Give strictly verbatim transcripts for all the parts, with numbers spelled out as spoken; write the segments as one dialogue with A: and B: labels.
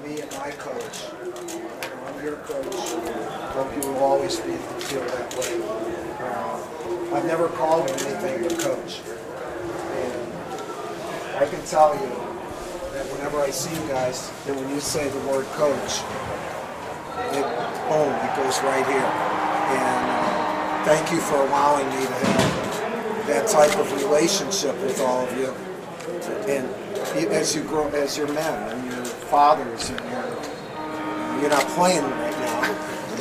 A: me and my coach. I'm your coach. Hope you will always be, feel that way. Uh, I've never called him anything but coach. And I can tell you that whenever I see you guys, and when you say the word coach, it, boom, it goes right here. And uh, thank you for allowing me to have that type of relationship with all of you. And as you grow, as your men and your fathers, and your, you're not playing right now,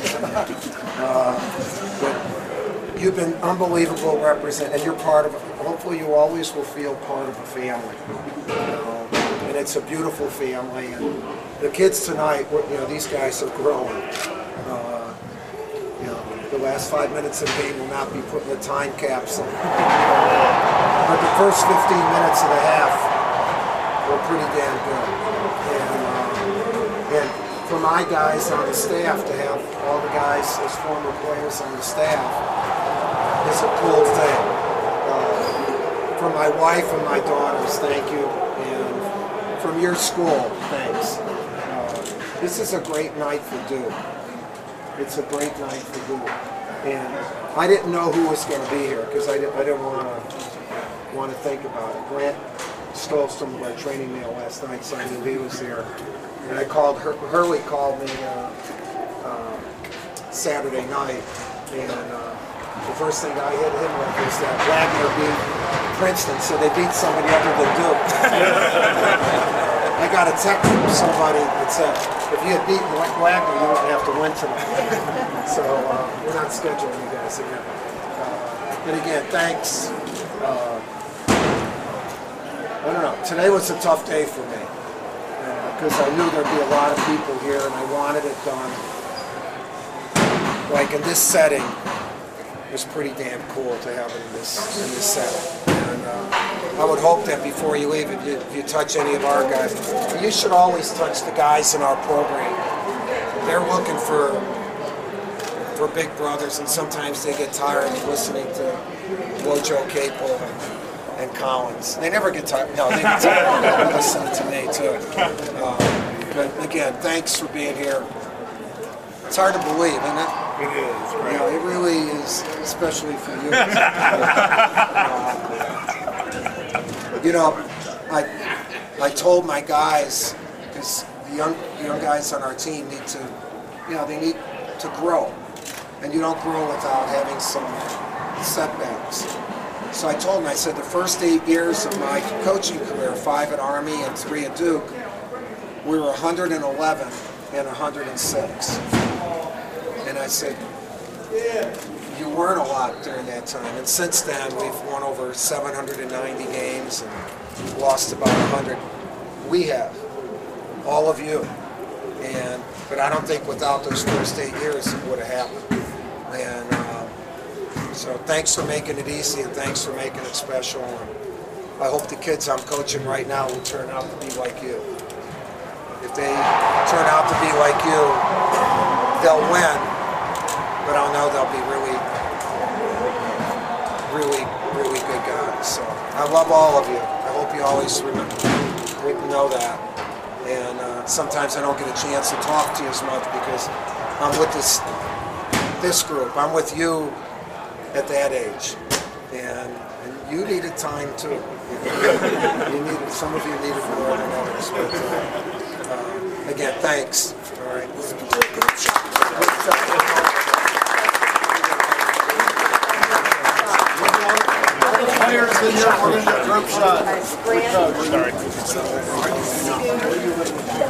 A: uh, but you've been unbelievable represent, and you're part of. Hopefully, you always will feel part of a family, uh, and it's a beautiful family. And the kids tonight, you know, these guys are growing. Uh, you know, the last five minutes of the game will not be put in the time capsule, but the first fifteen minutes of the half were pretty damn good. And, uh, and for my guys on the staff to have all the guys as former players on the staff is a cool thing. Uh, for my wife and my daughters, thank you. And from your school, thanks. Uh, this is a great night for Duke. It's a great night for Duke. And I didn't know who was going to be here because I didn't, I didn't want to want to think about it. Grant stole some of our training mail last night, so I knew he was here. And I called, Hur Hurley called me uh, uh, Saturday night, and uh, the first thing I hit him with was that Wagner beat Princeton, so they beat somebody other than Duke. I got a text from somebody that said, if you had beaten Wagner, you wouldn't have to win tonight. So uh, we're not scheduling you guys again. Uh, and again, thanks. Uh, I don't know. Today was a tough day for me because uh, I knew there'd be a lot of people here, and I wanted it done. Like in this setting, it was pretty damn cool to have it in this in this setting. And uh, I would hope that before you leave, if you, if you touch any of our guys, you should always touch the guys in our program. They're looking for for big brothers, and sometimes they get tired of listening to Wojo Capel and Collins. They never get tired. No, they get tired of listening to me too. Uh, but again, thanks for being here. It's hard to believe, isn't it?
B: It is, right?
A: Yeah, it really is, especially for you. uh, you know, I I told my guys, because the young young guys on our team need to, you know, they need to grow, and you don't grow without having some setbacks. So I told him, I said, the first eight years of my coaching career, five at Army and three at Duke, we were one hundred eleven and one hundred six. And I said, you weren't a lot during that time. And since then, we've won over seven hundred ninety games and lost about one hundred. We have, all of you. And but I don't think without those first eight years it would have happened. And uh, so thanks for making it easy, and thanks for making it special. And I hope the kids I'm coaching right now will turn out to be like you. If they turn out to be like you, they'll win. But I'll know they'll be really, really, really good guys. So I love all of you. I hope you always remember, know that. And uh, sometimes I don't get a chance to talk to you as much because I'm with this this group. I'm with you at that age, and, and you needed time too. You needed, some of you needed more than others. But uh, uh, again, thanks. All right.
C: Players in your group shot.
B: Sorry.